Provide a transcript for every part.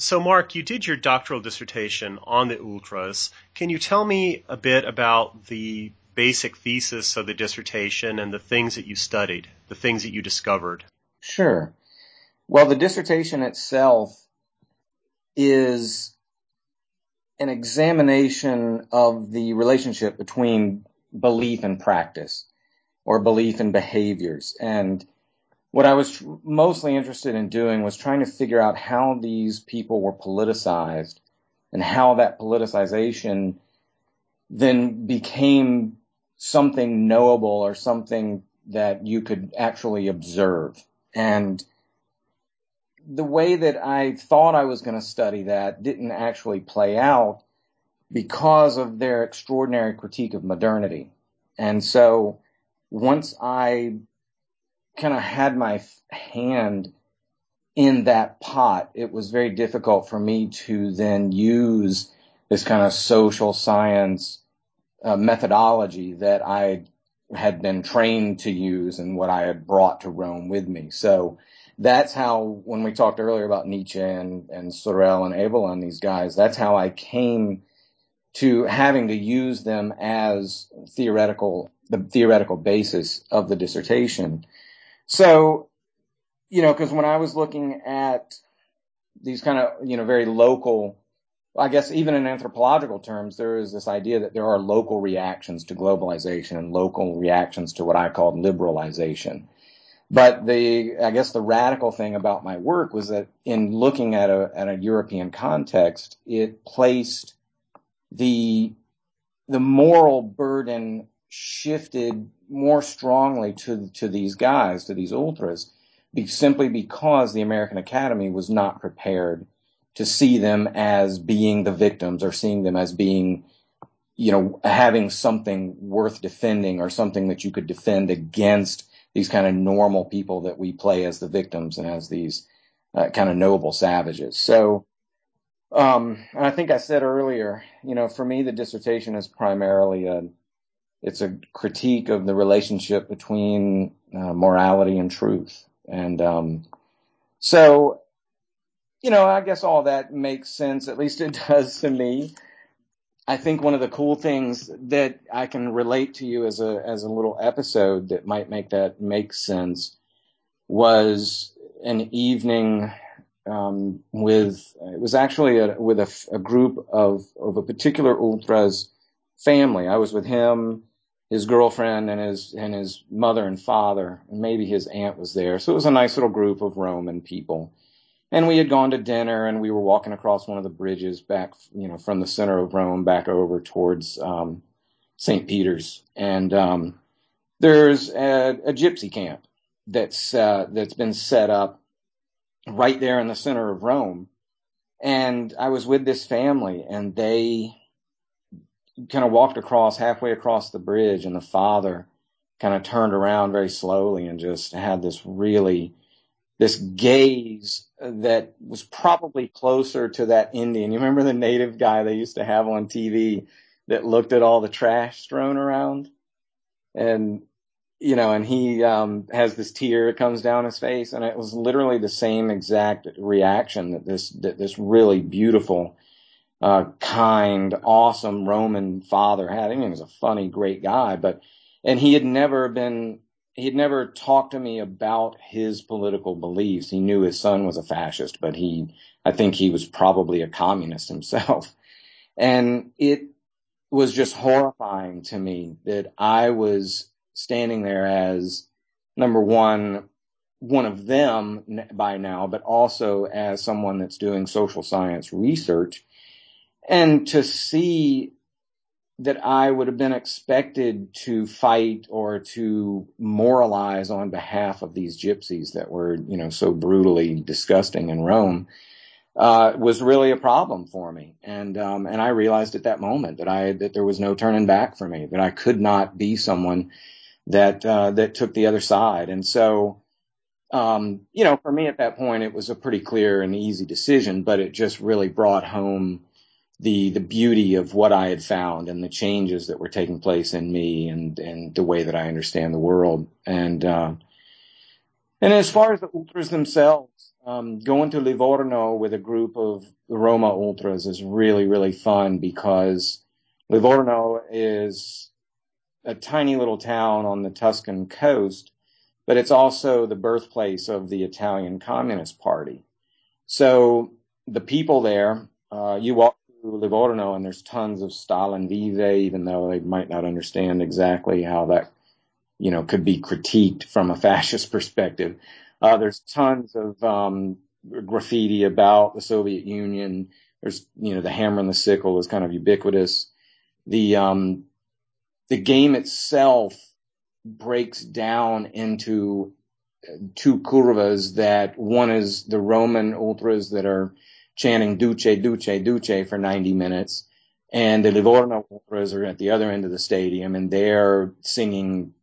So, Mark, you did your doctoral dissertation on the ultras. Can you tell me a bit about the basic thesis of the dissertation and the things that you studied, the things that you discovered? Sure. Well, the dissertation itself is an examination of the relationship between belief and practice, or belief and behaviors. And what I was mostly interested in doing was trying to figure out how these people were politicized and how that politicization then became something knowable or something that you could actually observe. And the way that I thought I was going to study that didn't actually play out because of their extraordinary critique of modernity. And so once I kind of had my hand in that pot, it was very difficult for me to then use this kind of social science methodology that I had been trained to use and what I had brought to Rome with me. So that's how, when we talked earlier about Nietzsche and Sorel and Eberlin, these guys, that's how I came to having to use them as the theoretical basis of the dissertation. So, because when I was looking at these kind of, very local, I guess even in anthropological terms, there is this idea that there are local reactions to globalization and local reactions to what I called liberalization. But I guess the radical thing about my work was that in looking at a European context, it placed the moral burden shifted more strongly to these guys, to these ultras, simply because the American Academy was not prepared to see them as being the victims or seeing them as being, having something worth defending or something that you could defend against these kind of normal people that we play as the victims and as these kind of noble savages. So, and I think I said earlier, for me, the dissertation is primarily it's a critique of the relationship between morality and truth. And so, I guess all that makes sense. At least it does to me. I think one of the cool things that I can relate to you as a little episode that might make sense was an evening it was actually with a group of a particular ultras family. I was with him, his girlfriend, and his mother and father, and maybe his aunt was there. So it was a nice little group of Roman people. And we had gone to dinner, and we were walking across one of the bridges back, from the center of Rome back over towards St. Peter's. And there's a gypsy camp that's been set up right there in the center of Rome. And I was with this family, and they kind of walked halfway across the bridge, and the father kind of turned around very slowly and just had this gaze that was probably closer to that Indian. You remember the native guy they used to have on TV that looked at all the trash strewn around? And, and he has this tear that comes down his face. And it was literally the same exact reaction that this really beautiful, kind, awesome Roman father had. I mean, he was a funny, great guy, and he had never talked to me about his political beliefs. He knew his son was a fascist, but I think he was probably a communist himself. And it was just horrifying to me that I was standing there as, number one of them by now, but also as someone that's doing social science research. And to see that I would have been expected to fight or to moralize on behalf of these gypsies that were, so brutally disgusting in Rome, was really a problem for me. And I realized at that moment that there was no turning back for me, that I could not be someone that took the other side. And so, for me at that point, it was a pretty clear and easy decision, but it just really brought home the beauty of what I had found and the changes that were taking place in me and the way that I understand the world. And And as far as the ultras themselves, going to Livorno with a group of Roma ultras is really, really fun because Livorno is a tiny little town on the Tuscan coast, but it's also the birthplace of the Italian Communist Party. So the people there, you walk through Livorno and there's tons of Stalin Vive, even though they might not understand exactly how that, could be critiqued from a fascist perspective. There's tons of graffiti about the Soviet Union. There's, the hammer and the sickle is kind of ubiquitous. The game itself breaks down into two curvas that one is the Roman ultras that are chanting Duce, Duce, Duce for 90 minutes. And the Livorno ultras are at the other end of the stadium and they're singing,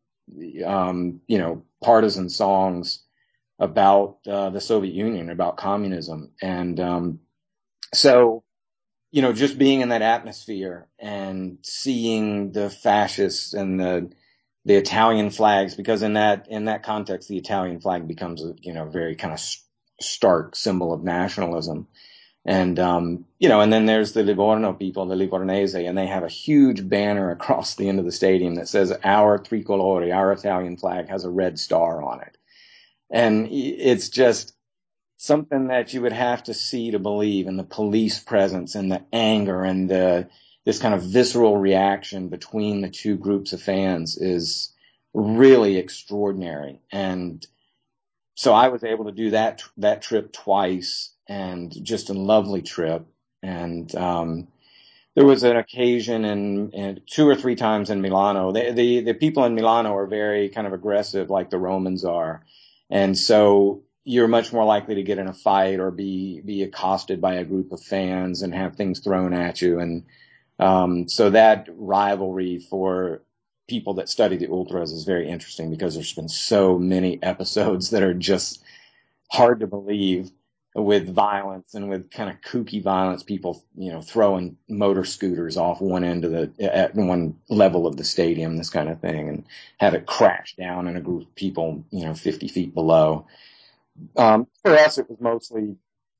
partisan songs about the Soviet Union, about communism. And so, just being in that atmosphere and seeing the fascists and the Italian flags, because in that context, the Italian flag becomes a, very kind of stark symbol of nationalism. And, and then there's the Livorno people, the Livornese, and they have a huge banner across the end of the stadium that says our tricolore, our Italian flag has a red star on it. And it's just something that you would have to see to believe, and the police presence and the anger and this kind of visceral reaction between the two groups of fans is really extraordinary. And so I was able to do that trip twice, and just a lovely trip. And there was an occasion and 2 or 3 times in Milano. The people in Milano are very kind of aggressive, like the Romans are. And so you're much more likely to get in a fight or be accosted by a group of fans and have things thrown at you. And so that rivalry for people that study the ultras is very interesting because there's been so many episodes that are just hard to believe, with violence and with kind of kooky violence, people, throwing motor scooters off one end at one level of the stadium, this kind of thing, and have it crash down in a group of people, 50 feet below. For us, it was mostly,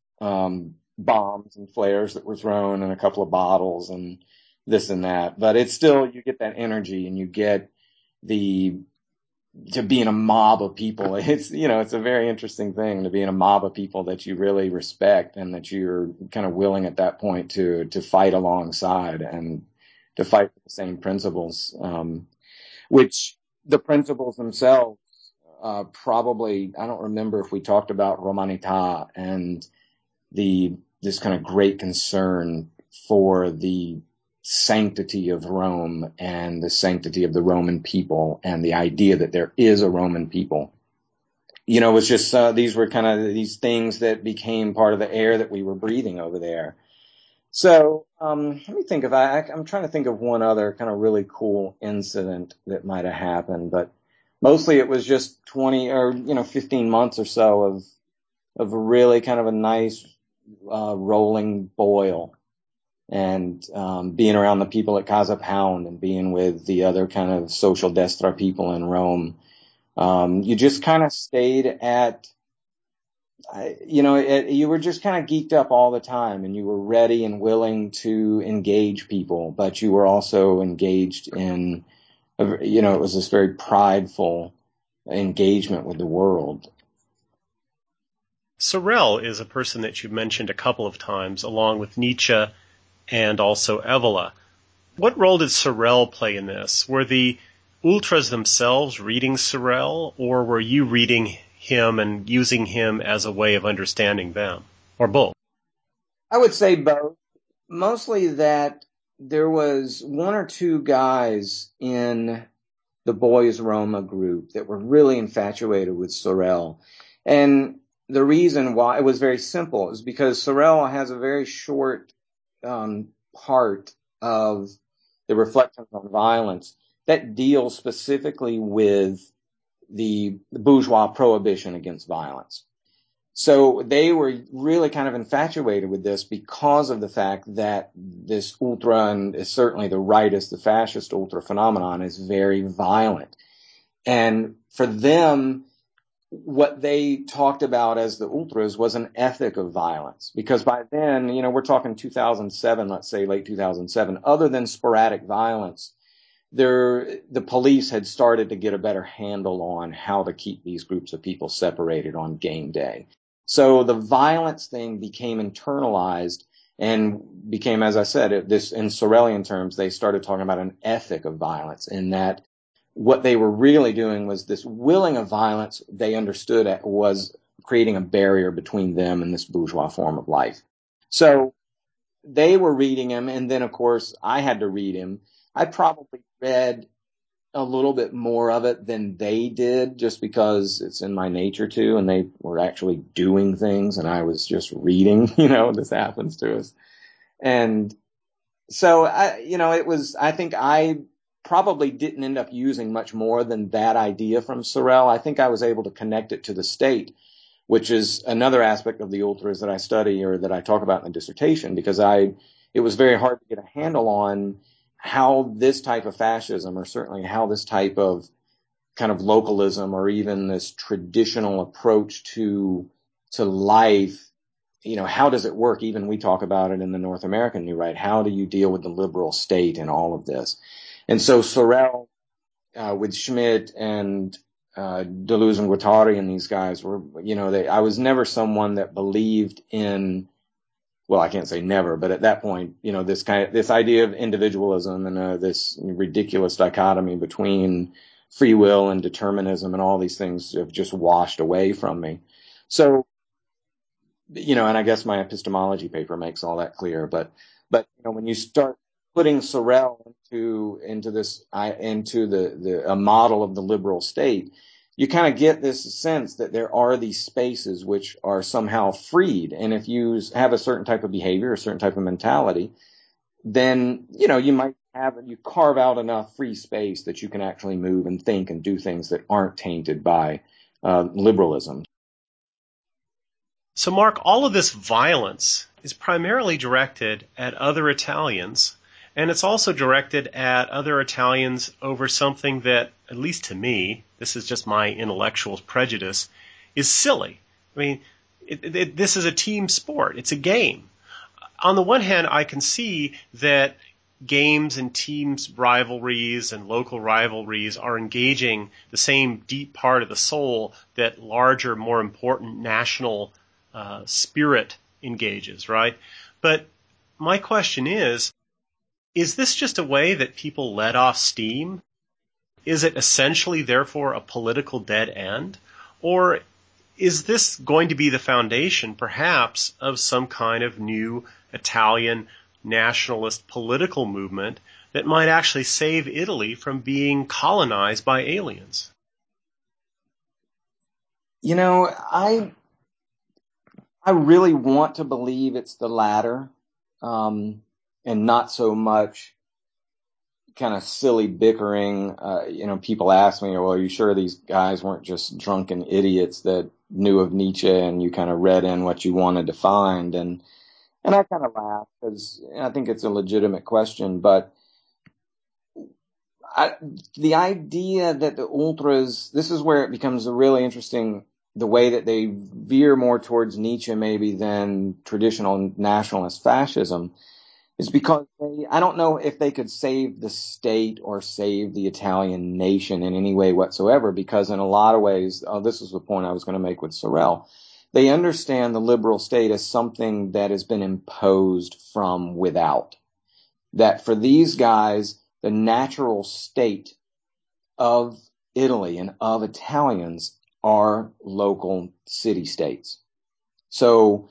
bombs and flares that were thrown and a couple of bottles and this and that, but it's still, you get that energy and you get to be in a mob of people. It's, it's a very interesting thing to be in a mob of people that you really respect and that you're kind of willing at that point to fight alongside and to fight for the same principles, which the principles themselves, probably, I don't remember if we talked about Romanità and this kind of great concern for the sanctity of Rome and the sanctity of the Roman people and the idea that there is a Roman people. It was just, these were kind of these things that became part of the air that we were breathing over there. So, let me think I'm trying to think of one other kind of really cool incident that might have happened, but mostly it was just 20 or, 15 months or so of a really kind of a nice, rolling boil. And being around the people at Casa Pound and being with the other kind of social destra people in Rome, you just kind of stayed at, you were just kind of geeked up all the time, and you were ready and willing to engage people, but you were also engaged in, it was this very prideful engagement with the world. Sorel is a person that you've mentioned a couple of times, along with Nietzsche and also Evola. What role did Sorel play in this? Were the ultras themselves reading Sorel, or were you reading him and using him as a way of understanding them, or both? I would say both. Mostly that there was 1 or 2 guys in the Boys Roma group that were really infatuated with Sorel. And the reason why, it was very simple, is because Sorel has a very short part of the Reflections on Violence that deals specifically with the bourgeois prohibition against violence. So they were really kind of infatuated with this because of the fact that this ultra, and certainly the rightist, the fascist ultra phenomenon, is very violent. And for them, what they talked about as the ultras was an ethic of violence. Because by then, we're talking 2007, let's say late 2007, other than sporadic violence, the police had started to get a better handle on how to keep these groups of people separated on game day. So the violence thing became internalized and became, as I said, this in Sorelian terms, they started talking about an ethic of violence, in that what they were really doing was this willing of violence they understood was creating a barrier between them and this bourgeois form of life. So they were reading him, and then of course I had to read him. I probably read a little bit more of it than they did, just because it's in my nature to, and they were actually doing things and I was just reading, this happens to us. And so I think I probably didn't end up using much more than that idea from Sorel. I think I was able to connect it to the state, which is another aspect of the ultras that I study or that I talk about in the dissertation, because it was very hard to get a handle on how this type of fascism, or certainly how this type of kind of localism, or even this traditional approach to life, how does it work? Even we talk about it in the North American New Right. How do you deal with the liberal state and all of this? And so Sorel, with Schmidt and Deleuze and Guattari and these guys were, I was never someone that believed in, well, I can't say never, but at that point, this idea of individualism and this ridiculous dichotomy between free will and determinism and all these things have just washed away from me. So, and I guess my epistemology paper makes all that clear. But when you start putting Sorel into a model of the liberal state, you kind of get this sense that there are these spaces which are somehow freed. And if you have a certain type of behavior, a certain type of mentality, then, you carve out enough free space that you can actually move and think and do things that aren't tainted by liberalism. So, Mark, all of this violence is primarily directed at other Italians, and it's also directed at other Italians over something that, at least to me, this is just my intellectual prejudice, is silly. I mean, this is a team sport. It's a game. On the one hand, I can see that games and teams rivalries and local rivalries are engaging the same deep part of the soul that larger, more important national spirit engages, right? But my question is this just a way that people let off steam? Is it essentially, therefore, a political dead end? Or is this going to be the foundation, perhaps, of some kind of new Italian nationalist political movement that might actually save Italy from being colonized by aliens? I really want to believe it's the latter, and not so much kind of silly bickering. People ask me, well, are you sure these guys weren't just drunken idiots that knew of Nietzsche and you kind of read in what you wanted to find? And I kind of laugh because I think it's a legitimate question, but the idea that the ultras, this is where it becomes really interesting, the way that they veer more towards Nietzsche maybe than traditional nationalist fascism, is because I don't know if they could save the state or save the Italian nation in any way whatsoever, because in a lot of ways, this is the point I was going to make with Sorel, they understand the liberal state as something that has been imposed from without. That for these guys, the natural state of Italy and of Italians are local city-states. So,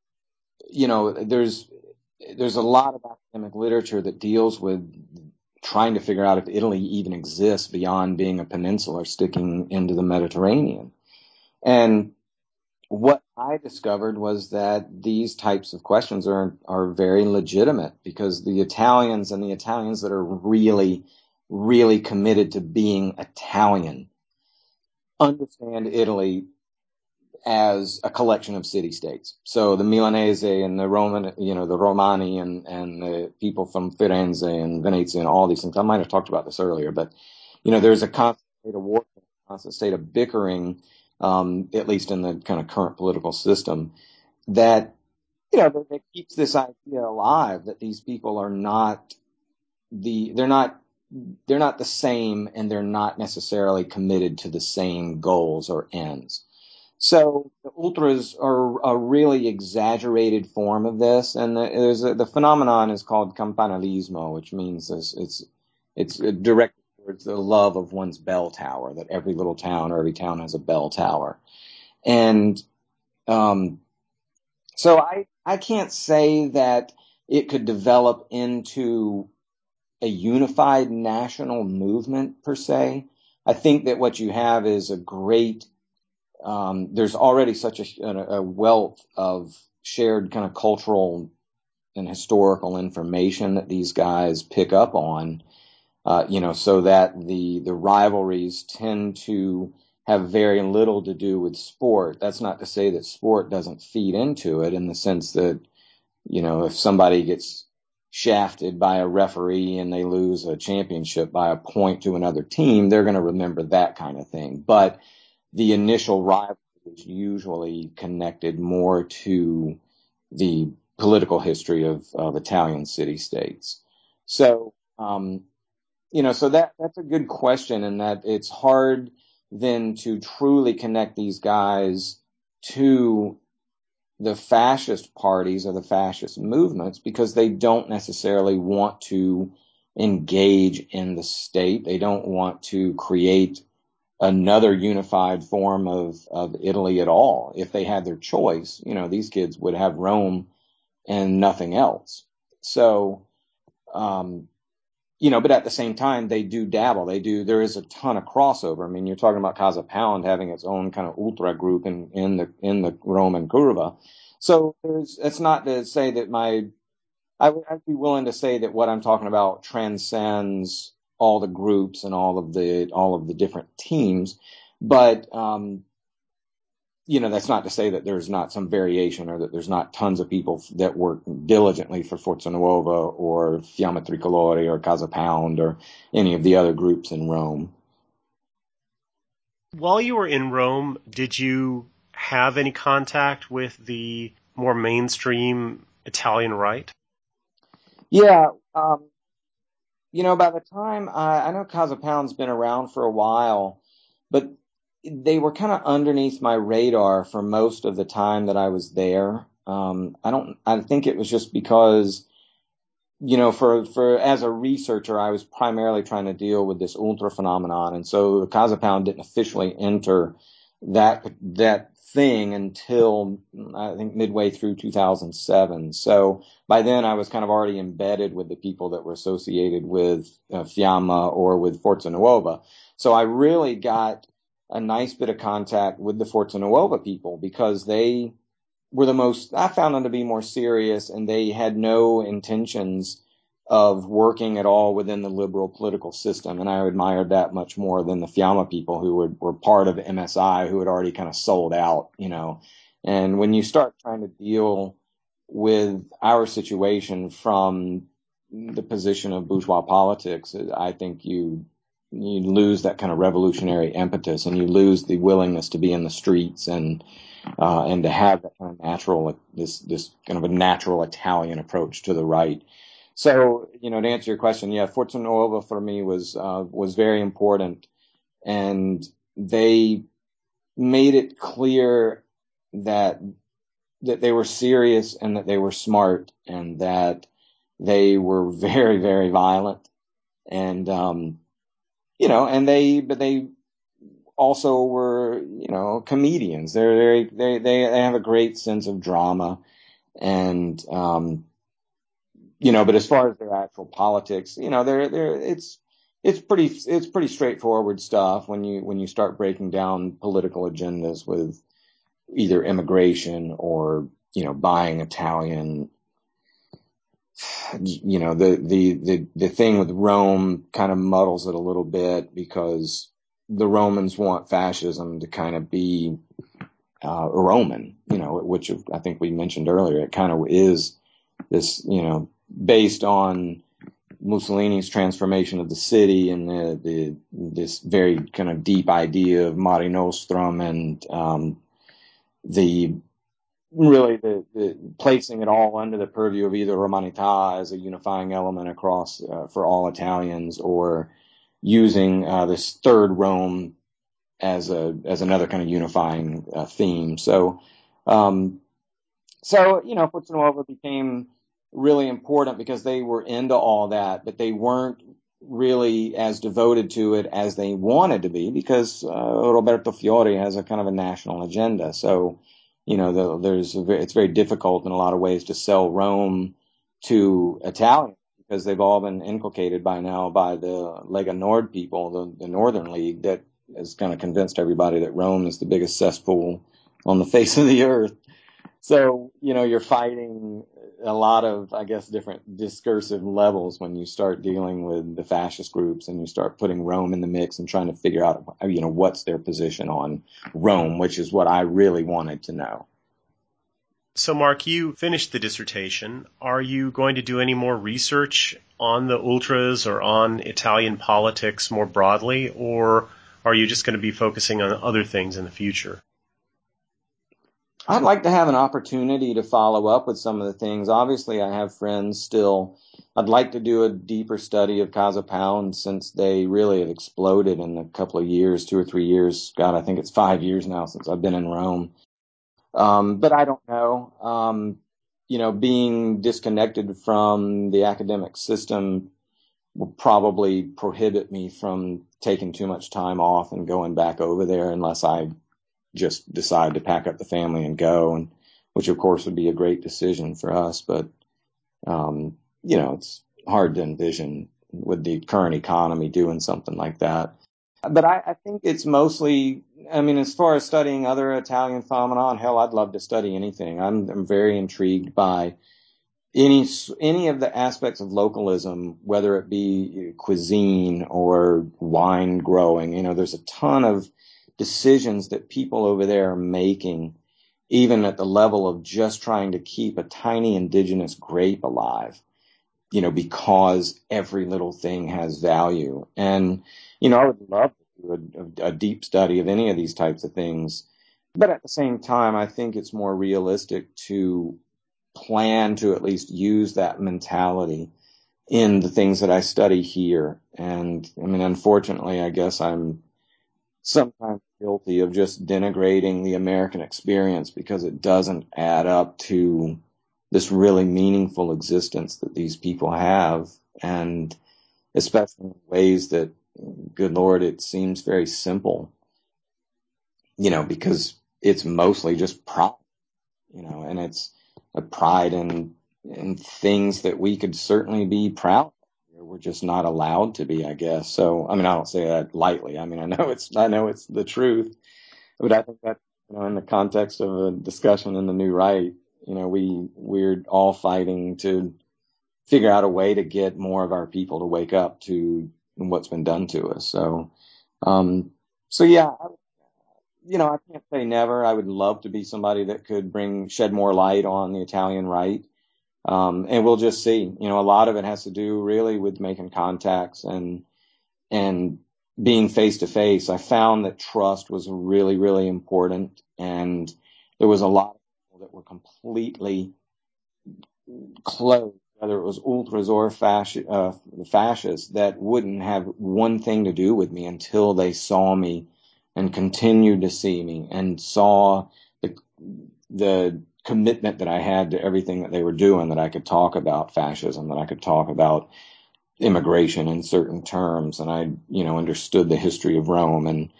there's a lot of academic literature that deals with trying to figure out if Italy even exists beyond being a peninsula sticking into the Mediterranean. And what I discovered was that these types of questions are very legitimate, because the Italians that are really, really committed to being Italian understand Italy as a collection of city-states. So the Milanese and the Roman, the Romani and the people from Firenze and Venezia and all these things. I might have talked about this earlier, but, there's a constant state of war, a constant state of bickering at least in the kind of current political system, that, that keeps this idea alive that these people are not they're not the same, and they're not necessarily committed to the same goals or ends. So the ultras are a really exaggerated form of this, and the phenomenon is called campanalismo, which means it's directed towards the love of one's bell tower, that every little town or every town has a bell tower. And so I can't say that it could develop into a unified national movement per se. I think that what you have is a great there's already such a wealth of shared kind of cultural and historical information that these guys pick up on, so that the rivalries tend to have very little to do with sport. That's not to say that sport doesn't feed into it, in the sense that, if somebody gets shafted by a referee and they lose a championship by a point to another team, they're going to remember that kind of thing. But the initial rivalry is usually connected more to the political history of Italian city-states. So, so that's a good question, and that it's hard then to truly connect these guys to the fascist parties or the fascist movements, because they don't necessarily want to engage in the state. They don't want to create another unified form of Italy at all. If they had their choice, these kids would have Rome and nothing else. So, but at the same time, they do dabble. There is a ton of crossover. I mean, you're talking about Casa Pound having its own kind of ultra group in the Roman Curva. So it's not to say that I'd be willing to say that what I'm talking about transcends all the groups and all of the different teams. But, that's not to say that there's not some variation, or that there's not tons of people that work diligently for Forza Nuova or Fiamma Tricolore or Casa Pound or any of the other groups in Rome. While you were in Rome, did you have any contact with the more mainstream Italian right? Yeah. By the time I know Casa Pound's been around for a while, but they were kind of underneath my radar for most of the time that I was there. I think it was just because, for as a researcher, I was primarily trying to deal with this ultra phenomenon. And so Casa Pound didn't officially enter that thing until I think midway through 2007. So by then I was kind of already embedded with the people that were associated with Fiamma or with Forza Nuova. So I really got a nice bit of contact with the Forza Nuova people, because they were I found them to be more serious, and they had no intentions of working at all within the liberal political system. And I admired that much more than the Fiamma people, who were part of MSI, who had already kind of sold out, And when you start trying to deal with our situation from the position of bourgeois politics, I think you lose that kind of revolutionary impetus, and you lose the willingness to be in the streets and to have that kind of natural, this kind of a natural Italian approach to the right. So, to answer your question, yeah, Forza Nuova for me was very important, and they made it clear that they were serious, and that they were smart, and that they were very, very violent, and and they also were, comedians. They have a great sense of drama, and but as far as their actual politics, it's pretty straightforward stuff when you start breaking down political agendas with either immigration or, buying Italian. The thing with Rome kind of muddles it a little bit, because the Romans want fascism to kind of be Roman, which I think we mentioned earlier. It kind of is this, based on Mussolini's transformation of the city and this very kind of deep idea of Mare Nostrum and the placing it all under the purview of either Romanità as a unifying element across for all Italians, or using this third Rome as another kind of unifying theme. So Forza Nuova became really important because they were into all that, but they weren't really as devoted to it as they wanted to be, because Roberto Fiore has a kind of a national agenda. So, it's very difficult in a lot of ways to sell Rome to Italians, because they've all been inculcated by now by the Lega Nord people, the Northern League, that has kind of convinced everybody that Rome is the biggest cesspool on the face of the earth. So, you're fighting a lot of, I guess, different discursive levels when you start dealing with the fascist groups and you start putting Rome in the mix and trying to figure out, what's their position on Rome, which is what I really wanted to know. So, Mark, you finished the dissertation. Are you going to do any more research on the ultras or on Italian politics more broadly, or are you just going to be focusing on other things in the future? I'd like to have an opportunity to follow up with some of the things. Obviously, I have friends still. I'd like to do a deeper study of Casa Pound, since they really have exploded in a couple of years, 2 or 3 years. God, I think it's 5 years now since I've been in Rome. But I don't know. Being disconnected from the academic system will probably prohibit me from taking too much time off and going back over there, unless I just decide to pack up the family and go, and which of course would be a great decision for us. But, it's hard to envision with the current economy doing something like that. But I think it's mostly, as far as studying other Italian phenomenon, hell, I'd love to study anything. I'm very intrigued by any of the aspects of localism, whether it be cuisine or wine growing. There's a ton of decisions that people over there are making, even at the level of just trying to keep a tiny indigenous grape alive, because every little thing has value. And, I would love to do a deep study of any of these types of things. But at the same time, I think it's more realistic to plan to at least use that mentality in the things that I study here. And, unfortunately, I guess I'm sometimes guilty of just denigrating the American experience, because it doesn't add up to this really meaningful existence that these people have, and especially in ways that, good Lord, it seems very simple, because it's mostly just pride, and it's a pride in things that we could certainly be proud of. We're just not allowed to be, I guess. So, I don't say that lightly. I know it's the truth, but I think that, in the context of a discussion in the New Right, we're all fighting to figure out a way to get more of our people to wake up to what's been done to us. So, yeah, I can't say never. I would love to be somebody that could shed more light on the Italian Right. And we'll just see. A lot of it has to do really with making contacts and being face to face. I found that trust was really, really important, and there was a lot of people that were completely closed, whether it was ultras or fascists, that wouldn't have one thing to do with me until they saw me and continued to see me and saw the commitment that I had to everything that they were doing, that I could talk about fascism, that I could talk about immigration in certain terms, and I, understood the history of Rome. And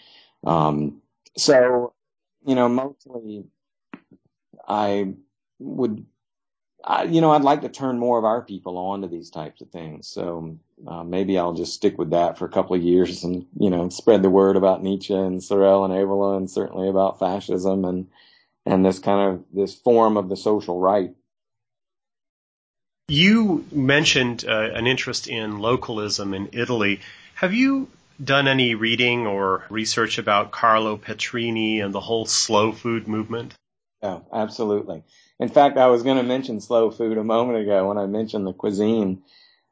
so, mostly I'd like to turn more of our people on to these types of things. So maybe I'll just stick with that for a couple of years and, spread the word about Nietzsche and Sorel and Evola, and certainly about fascism and this form of the social right. You mentioned an interest in localism in Italy. Have you done any reading or research about Carlo Petrini and the whole slow food movement? Oh, absolutely. In fact, I was going to mention slow food a moment ago when I mentioned the cuisine.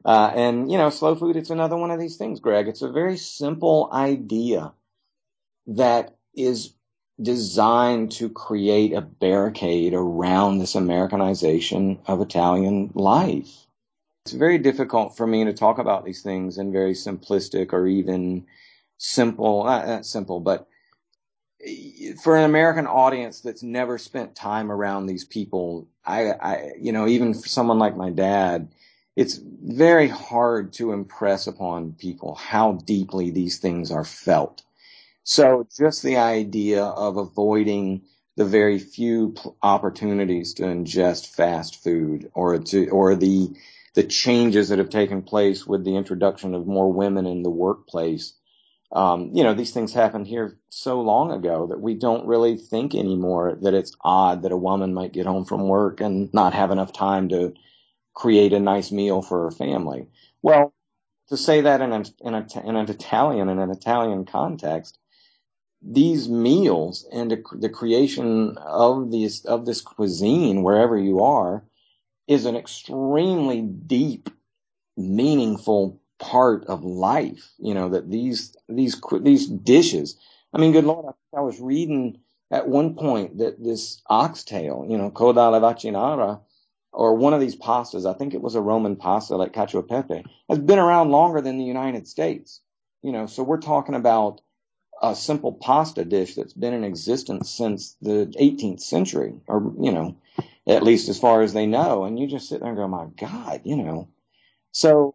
And, slow food, it's another one of these things, Greg. It's a very simple idea that is designed to create a barricade around this Americanization of Italian life. It's very difficult for me to talk about these things in very simplistic or even simple, not simple, but for an American audience that's never spent time around these people, even for someone like my dad, it's very hard to impress upon people how deeply these things are felt. So just the idea of avoiding the very few opportunities to ingest fast food or the changes that have taken place with the introduction of more women in the workplace. These things happened here so long ago that we don't really think anymore that it's odd that a woman might get home from work and not have enough time to create a nice meal for her family. Well, to say that in an Italian context, these meals and the creation of this cuisine wherever you are is an extremely deep, meaningful part of life. That these dishes. I mean, good Lord, I was reading at one point that this oxtail, coda alla vaccinara, or one of these pastas, I think it was a Roman pasta like cacio e pepe, has been around longer than the United States. So we're talking about a simple pasta dish that's been in existence since the 18th century, or, at least as far as they know. And you just sit there and go, my God, So,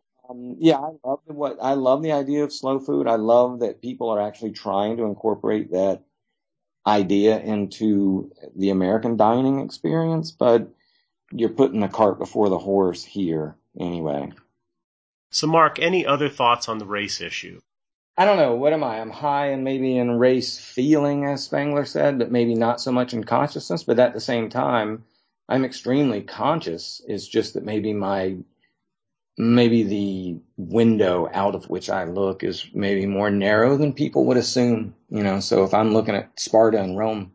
I love the idea of slow food. I love that people are actually trying to incorporate that idea into the American dining experience, but you're putting the cart before the horse here anyway. So, Mark, any other thoughts on the race issue? I don't know. What am I? I'm high and maybe in race feeling, as Spengler said, but maybe not so much in consciousness. But at the same time, I'm extremely conscious. It's just that maybe the window out of which I look is maybe more narrow than people would assume. So if I'm looking at Sparta and Rome,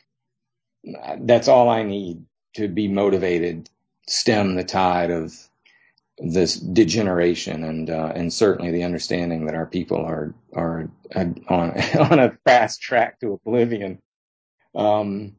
that's all I need to be motivated, stem the tide of this degeneration and certainly the understanding that our people are on a fast track to oblivion. One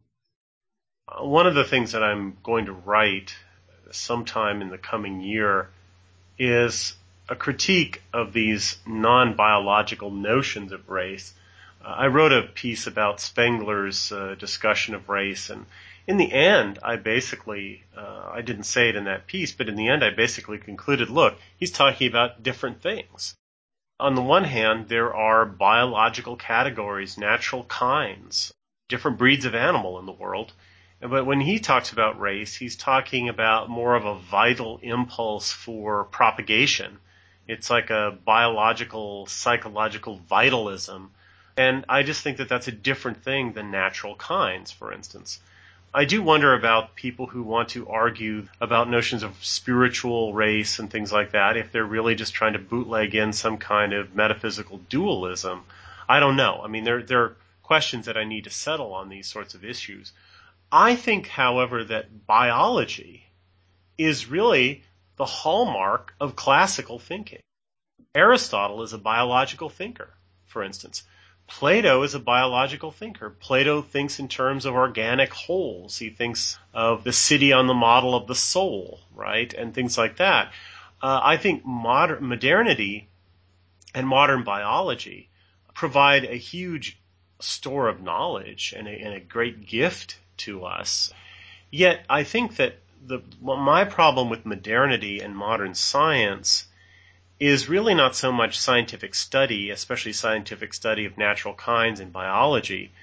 of the things that I'm going to write sometime in the coming year is a critique of these non-biological notions of race. I wrote a piece about Spengler's discussion of race, and in the end, I basically, I didn't say it in that piece, but in the end I basically concluded, look, he's talking about different things. On the one hand, there are biological categories, natural kinds, different breeds of animal in the world. But when he talks about race, he's talking about more of a vital impulse for propagation. It's like a biological, psychological vitalism. And I just think that that's a different thing than natural kinds, for instance. I do wonder about people who want to argue about notions of spiritual race and things like that, if they're really just trying to bootleg in some kind of metaphysical dualism. I don't know. I mean, there are questions that I need to settle on these sorts of issues. I think, however, that biology is really the hallmark of classical thinking. Aristotle is a biological thinker, for instance. Plato is a biological thinker. Plato thinks in terms of organic wholes. He thinks of the city on the model of the soul, right, and things like that. I think modernity and modern biology provide a huge store of knowledge and a great gift to us. Yet I think that my problem with modernity and modern science is really not so much scientific study, especially scientific study of natural kinds in biology.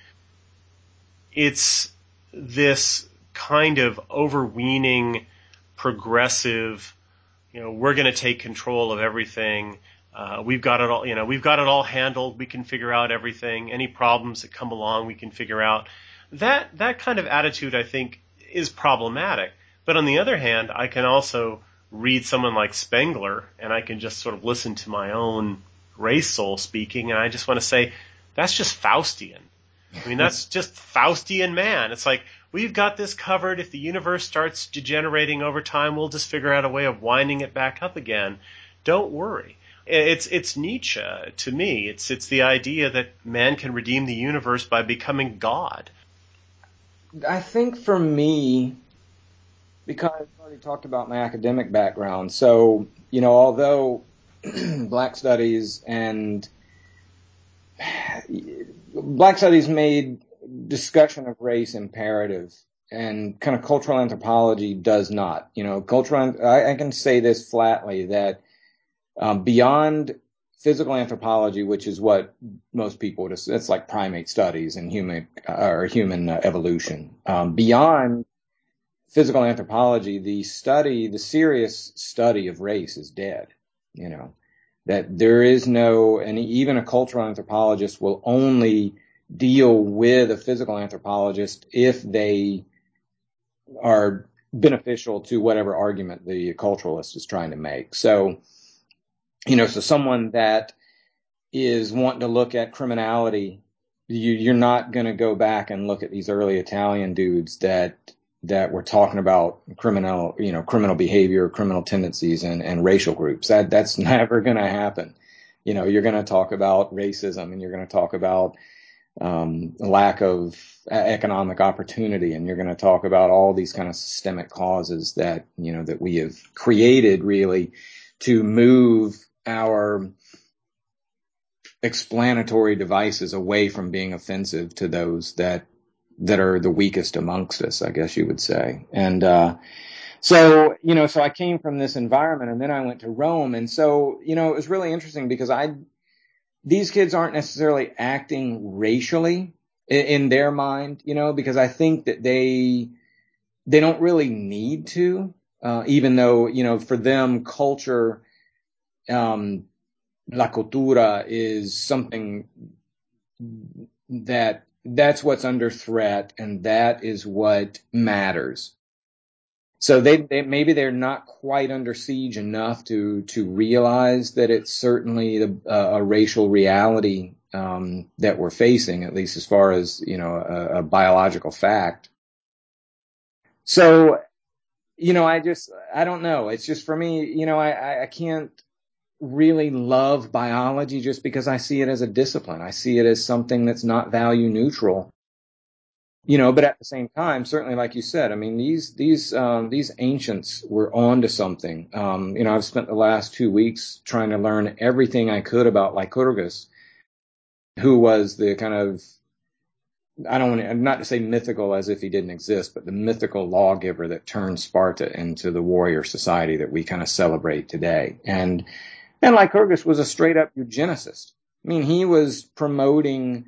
It's this kind of overweening, progressive, we're going to take control of everything. We've got it all, we've got it all handled. We can figure out everything. Any problems that come along, we can figure out. That kind of attitude, I think, is problematic. But on the other hand, I can also read someone like Spengler, and I can just sort of listen to my own race soul speaking, and I just want to say, that's just Faustian. I mean, that's just Faustian man. It's like, we've got this covered. If the universe starts degenerating over time, we'll just figure out a way of winding it back up again. Don't worry. It's Nietzsche to me. It's the idea that man can redeem the universe by becoming God. I think for me, because I've already talked about my academic background, so, although Black Studies made discussion of race imperative, and kind of cultural anthropology does not. I can say this flatly, that beyond physical anthropology, which is what most people would assume, it's like primate studies and human evolution. Beyond physical anthropology, the serious study of race is dead. That there is no, and even a cultural anthropologist will only deal with a physical anthropologist if they are beneficial to whatever argument the culturalist is trying to make. So, so someone that is wanting to look at criminality, you're not going to go back and look at these early Italian dudes that were talking about criminal behavior, criminal tendencies, and racial groups. That's never going to happen. You're going to talk about racism, and you're going to talk about lack of economic opportunity, and you're going to talk about all these kind of systemic causes that we have created, really, to move our explanatory devices away from being offensive to those that are the weakest amongst us, I guess you would say. And so I came from this environment, and then I went to Rome, and so it was really interesting because these kids aren't necessarily acting racially in their mind, because I think that they don't really need to, even though for them culture, la cultura is something that's what's under threat, and that is what matters. So they maybe they're not quite under siege enough to realize that it's certainly a racial reality that we're facing, at least as far as a biological fact. So I don't know. It's just, for me, I can't really love biology just because I see it as a discipline. I see it as something that's not value neutral. But at the same time, certainly, like you said, I mean, these ancients were onto something. I've spent the last 2 weeks trying to learn everything I could about Lycurgus, who was the kind of, not to say mythical as if he didn't exist, but the mythical lawgiver that turned Sparta into the warrior society that we kind of celebrate today. And Lycurgus was a straight up eugenicist. I mean, he was promoting,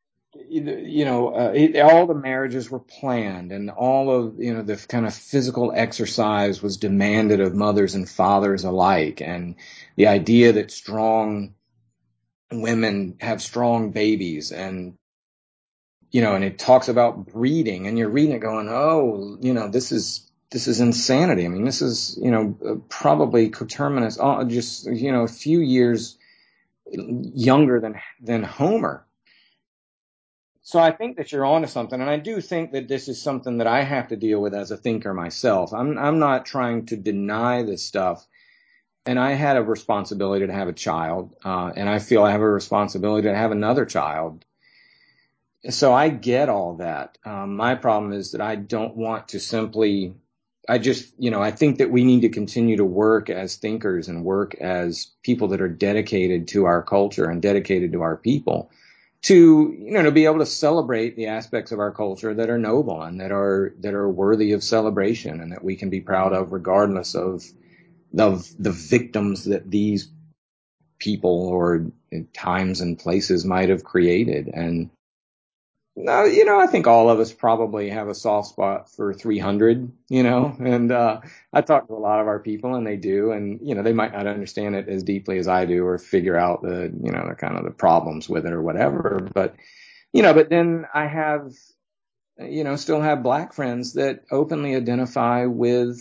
all the marriages were planned, and all of, the kind of physical exercise was demanded of mothers and fathers alike. And the idea that strong women have strong babies, and, and it talks about breeding, and you're reading it going, oh, this is insanity. I mean, this is, probably coterminous, just, a few years younger than Homer. So I think that you're onto something, and I do think that this is something that I have to deal with as a thinker myself. I'm not trying to deny this stuff, and I had a responsibility to have a child, and I feel I have a responsibility to have another child. So I get all that. My problem is that I don't want to simply, I think that we need to continue to work as thinkers and work as people that are dedicated to our culture and dedicated to our people, to be able to celebrate the aspects of our culture that are noble and that are worthy of celebration, and that we can be proud of, regardless of the victims that these people or times and places might have created. And I think all of us probably have a soft spot for 300, and I talk to a lot of our people, and they do, and they might not understand it as deeply as I do, or figure out the kind of the problems with it or whatever. But but then I have still have black friends that openly identify with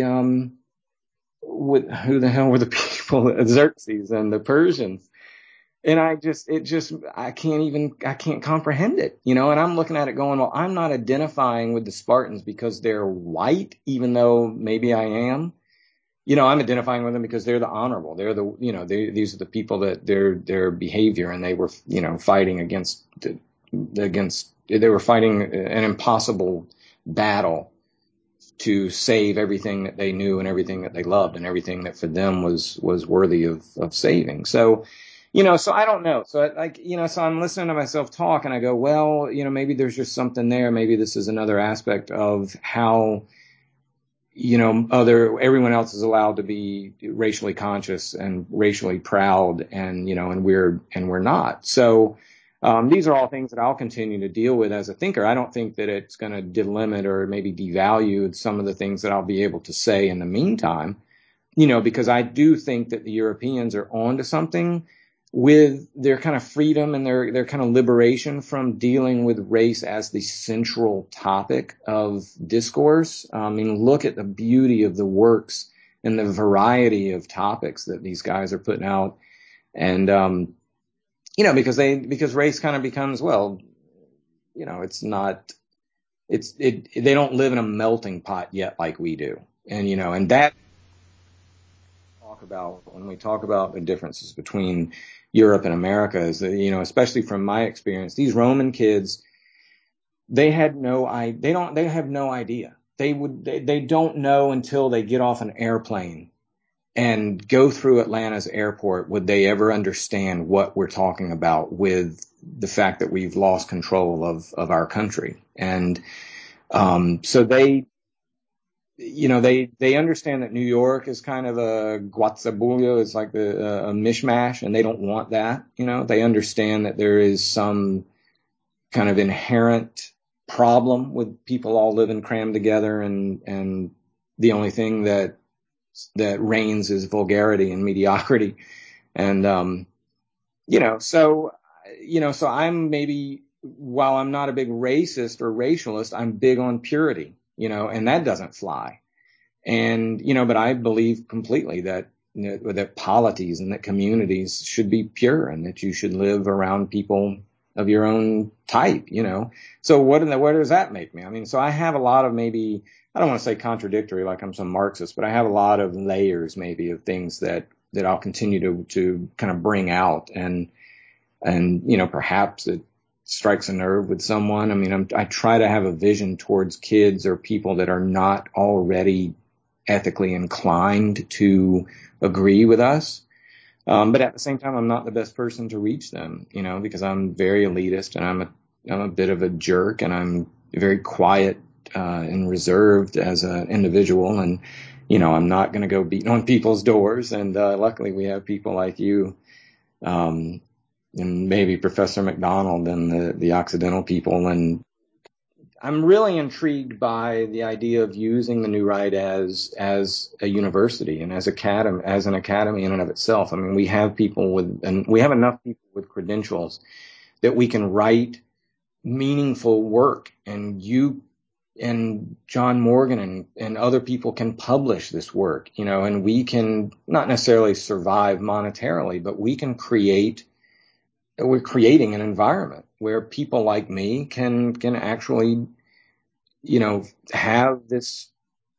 with who the hell were the people, Xerxes and the Persians. And I can't comprehend it, you know, and I'm looking at it going, well, I'm not identifying with the Spartans because they're white, even though maybe I am. You know, I'm identifying with them because they're the honorable. They're the, you know, these are the people that their behavior, and they were, you know, fighting they were fighting an impossible battle to save everything that they knew and everything that they loved and everything that for them was worthy of saving. So, you know, so I don't know. So you know, so I'm listening to myself talk and I go, well, you know, maybe there's just something there. Maybe this is another aspect of how, you know, everyone else is allowed to be racially conscious and racially proud, and, you know, and we're not. So, these are all things that I'll continue to deal with as a thinker. I don't think that it's going to delimit or maybe devalue some of the things that I'll be able to say in the meantime, you know, because I do think that the Europeans are onto something with their kind of freedom and their kind of liberation from dealing with race as the central topic of discourse. I mean, look at the beauty of the works and the variety of topics that these guys are putting out. And, you know, because race kind of becomes, well, you know, they don't live in a melting pot yet like we do. And, you know, and that when we talk about the differences between Europe and America is that, you know, especially from my experience, these Roman kids, they have no idea. They don't know until they get off an airplane and go through Atlanta's airport, would they ever understand what we're talking about with the fact that we've lost control of our country. And, so you know, they understand that New York is kind of a guazzabullo, it's like a mishmash, and they don't want that. You know, they understand that there is some kind of inherent problem with people all living crammed together, and the only thing that reigns is vulgarity and mediocrity. And, you know, so, I'm maybe, while I'm not a big racist or racialist, I'm big on purity, you know, and that doesn't fly. And, you know, but I believe completely that, you know, that polities and that communities should be pure and that you should live around people of your own type, you know. So what does that make me? I mean, so I have a lot of, maybe, I don't want to say contradictory like I'm some Marxist, but I have a lot of layers maybe of things that I'll continue to kind of bring out, and, you know, perhaps it strikes a nerve with someone. I mean, I try to have a vision towards kids or people that are not already ethically inclined to agree with us. But at the same time, I'm not the best person to reach them, you know, because I'm very elitist and I'm a bit of a jerk, and I'm very quiet, and reserved as an individual. And, you know, I'm not going to go beating on people's doors. And, luckily we have people like you, and maybe Professor McDonald and the Occidental people. And I'm really intrigued by the idea of using the New Right as a university and as an academy in and of itself. I mean, we have enough people with credentials that we can write meaningful work, and you and John Morgan and other people can publish this work, you know, and we can not necessarily survive monetarily, but we're creating an environment where people like me can actually, you know, have this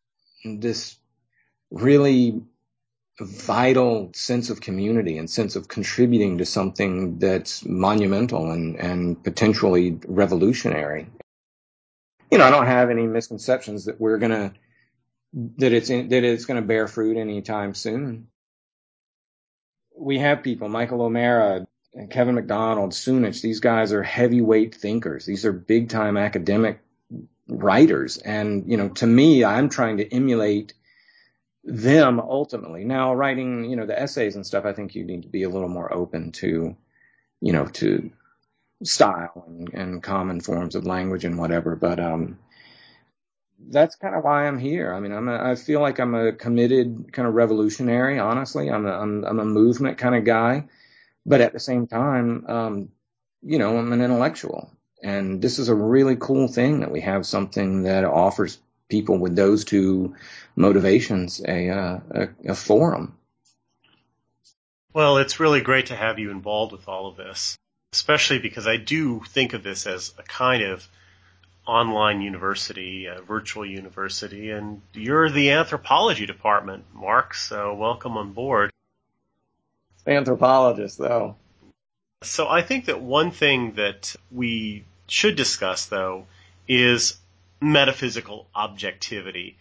really vital sense of community and sense of contributing to something that's monumental and potentially revolutionary. You know, I don't have any misconceptions that it's going to bear fruit anytime soon. We have people, Michael O'Mara, Kevin McDonald, Soonich. These guys are heavyweight thinkers. These are big time academic writers. And, you know, to me, I'm trying to emulate them ultimately. Now, writing, you know, the essays and stuff, I think you need to be a little more open to, you know, to style and common forms of language and whatever. But, that's kind of why I'm here. I mean, I feel like I'm a committed kind of revolutionary. Honestly, I'm a movement kind of guy, but at the same time, you know, I'm an intellectual, and this is a really cool thing that we have something that offers people with those two motivations a forum. Well, it's really great to have you involved with all of this, especially because I do think of this as a kind of online university, a virtual university, and you're the anthropology department, Mark, so welcome on board. Anthropologist, though. So I think that one thing that we should discuss, though, is metaphysical objectivity.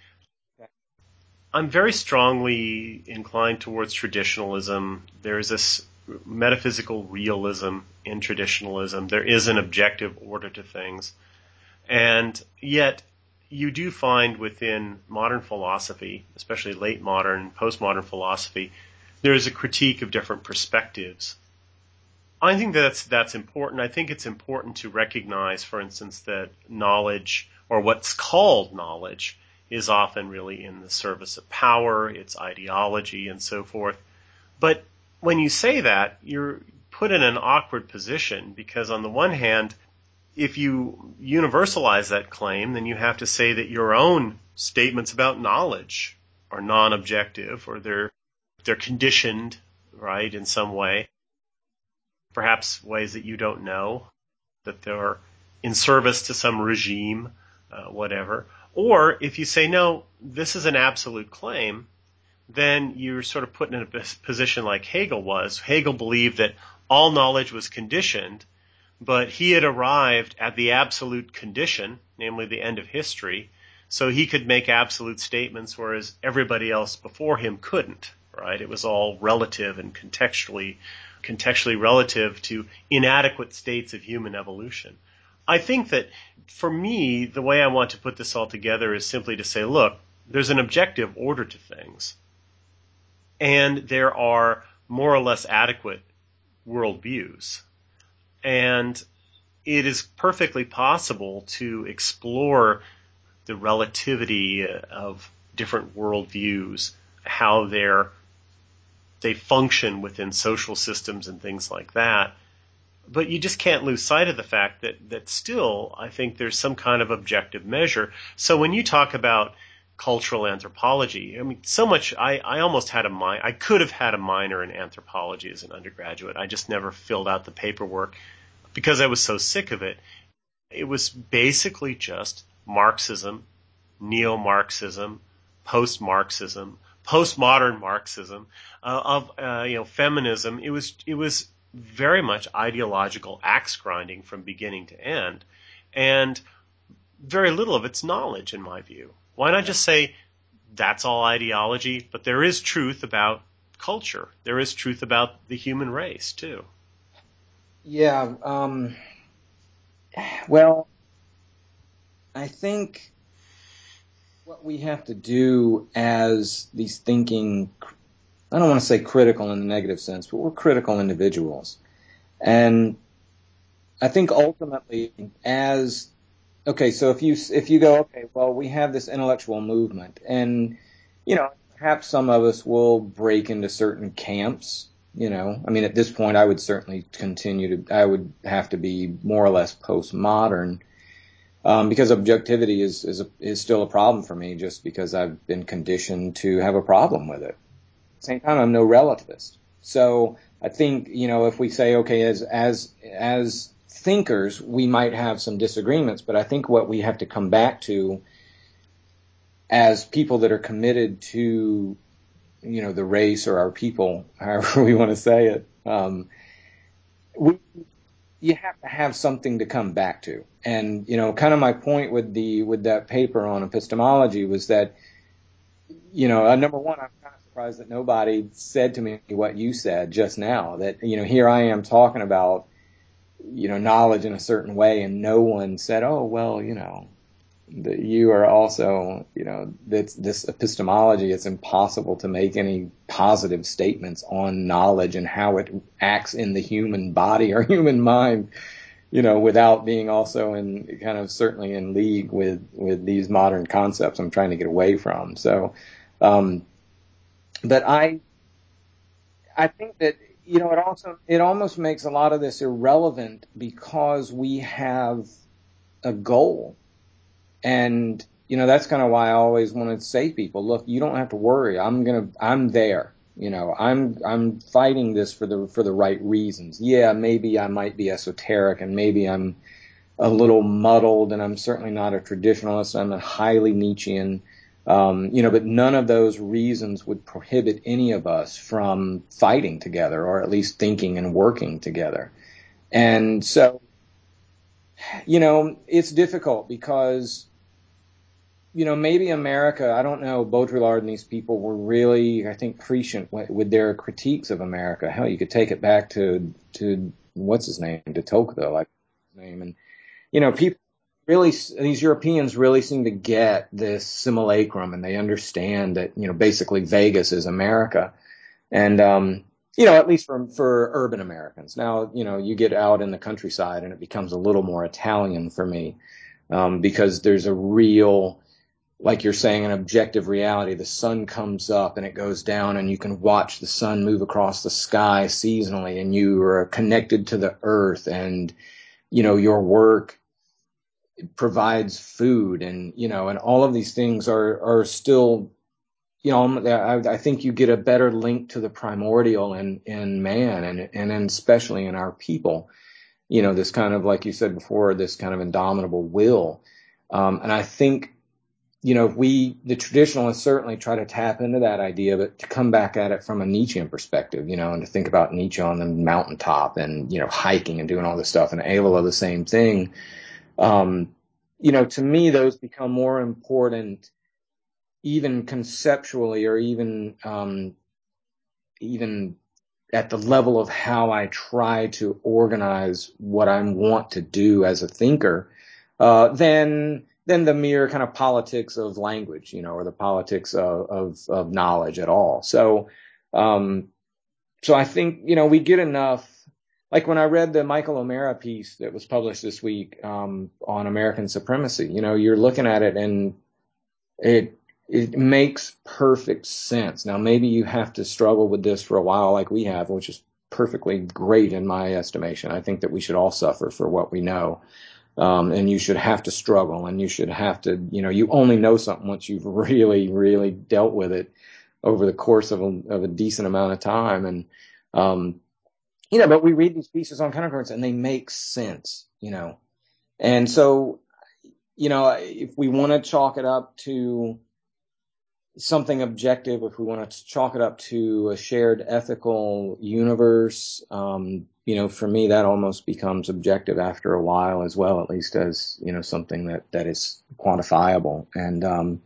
I'm very strongly inclined towards traditionalism. There's this metaphysical realism in traditionalism. There is an objective order to things. And yet, you do find within modern philosophy, especially late modern, postmodern philosophy, there is a critique of different perspectives. I think that's important. I think it's important to recognize, for instance, that knowledge, or what's called knowledge, is often really in the service of power, its ideology, and so forth. But when you say that, you're put in an awkward position because on the one hand, if you universalize that claim, then you have to say that your own statements about knowledge are non-objective, or they're conditioned, right, in some way, perhaps ways that you don't know, that they're in service to some regime, whatever. Or if you say, no, this is an absolute claim, then you're sort of put in a position like Hegel was. Hegel believed that all knowledge was conditioned, but he had arrived at the absolute condition, namely the end of history, so he could make absolute statements, whereas everybody else before him couldn't, right? It was all relative and contextually relative to inadequate states of human evolution. I think that for me, the way I want to put this all together is simply to say, look, there's an objective order to things, and there are more or less adequate worldviews. And it is perfectly possible to explore the relativity of different worldviews, how they function within social systems and things like that. But you just can't lose sight of the fact that still, I think there's some kind of objective measure. So when you talk about cultural anthropology, I mean, so much, I almost had I could have had a minor in anthropology as an undergraduate. I just never filled out the paperwork because I was so sick of it. It was basically just Marxism, neo-Marxism, post-Marxism, postmodern Marxism, feminism. It was very much ideological axe grinding from beginning to end, and very little of it's knowledge, in my view. Why not just say that's all ideology, but there is truth about culture. There is truth about the human race too. Yeah. Well, I think what we have to do as these thinking, I don't want to say critical in the negative sense, but we're critical individuals. And I think ultimately so if you go, okay, well, we have this intellectual movement, and, perhaps some of us will break into certain camps, I mean, at this point, I would certainly I would have to be more or less postmodern, because objectivity is still a problem for me, just because I've been conditioned to have a problem with it. At the same time, I'm no relativist. So I think, if we say, okay, as thinkers, we might have some disagreements, but I think what we have to come back to as people that are committed to, the race or our people, however we want to say it, you have to have something to come back to. And, kind of my point with that paper on epistemology was that, number one, I'm kind of surprised that nobody said to me what you said just now, that, here I am talking about, knowledge in a certain way, and no one said, oh, well, that you are also, this epistemology, it's impossible to make any positive statements on knowledge and how it acts in the human body or human mind, without being also in kind of certainly in league with these modern concepts I'm trying to get away from. So, but I think that, it almost makes a lot of this irrelevant because we have a goal. And, that's kind of why I always want to say to people, look, you don't have to worry. I'm there. I'm fighting this for the right reasons. Yeah, maybe I might be esoteric and maybe I'm a little muddled and I'm certainly not a traditionalist. I'm a highly Nietzschean. But none of those reasons would prohibit any of us from fighting together, or at least thinking and working together. And so, it's difficult because, maybe America, I don't know, Baudrillard and these people were really, I think, prescient with their critiques of America. Hell, you could take it back to what's his name, de Tocqueville, like his name. And, people really, these Europeans really seem to get this simulacrum, and they understand that, basically Vegas is America. And, at least for urban Americans. Now, you get out in the countryside and it becomes a little more Italian for me, because there's a real, like you're saying, an objective reality. The sun comes up and it goes down and you can watch the sun move across the sky seasonally, and you are connected to the earth, and, your work provides food, and and all of these things are still, I think you get a better link to the primordial in man, and especially in our people, this kind of, like you said before, this kind of indomitable will. And I think, the traditionalists certainly try to tap into that idea, but to come back at it from a Nietzschean perspective, and to think about Nietzsche on the mountaintop and, hiking and doing all this stuff, and Evola the same thing. To me, those become more important, even conceptually, or even at the level of how I try to organize what I want to do as a thinker, than the mere kind of politics of language, or the politics of knowledge at all. So I think, we get enough. Like when I read the Michael O'Mara piece that was published this week, on American supremacy, you're looking at it and it makes perfect sense. Now, maybe you have to struggle with this for a while like we have, which is perfectly great in my estimation. I think that we should all suffer for what we know. And you should have to struggle, and you should have to, you only know something once you've really, really dealt with it over the course of a decent amount of time. And, but we read these pieces on countercurrents and they make sense, and so, if we want to chalk it up to something objective, if we want to chalk it up to a shared ethical universe, for me, that almost becomes objective after a while as well, at least as, something that is quantifiable. And,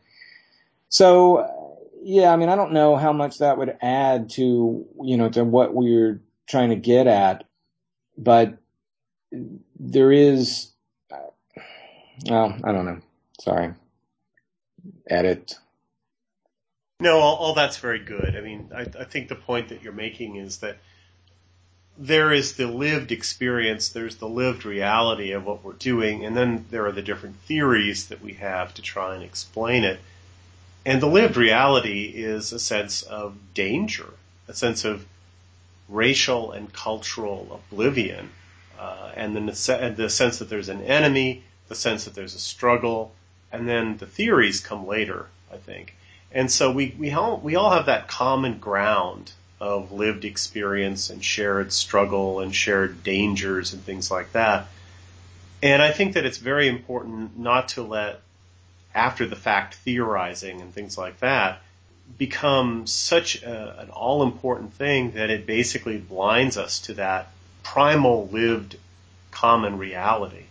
I don't know how much that would add to, to what we're trying to get at, but there is, I don't know. Sorry. Edit. No, all that's very good. I mean, I think the point that you're making is that there is the lived experience, there's the lived reality of what we're doing, and then there are the different theories that we have to try and explain it. And the lived reality is a sense of danger, a sense of racial and cultural oblivion, and then the sense that there's an enemy, the sense that there's a struggle, and then the theories come later, I think. And so we all have that common ground of lived experience and shared struggle and shared dangers and things like that. And I think that it's very important not to let after the fact theorizing and things like that become such an all important thing that it basically blinds us to that primal lived common reality.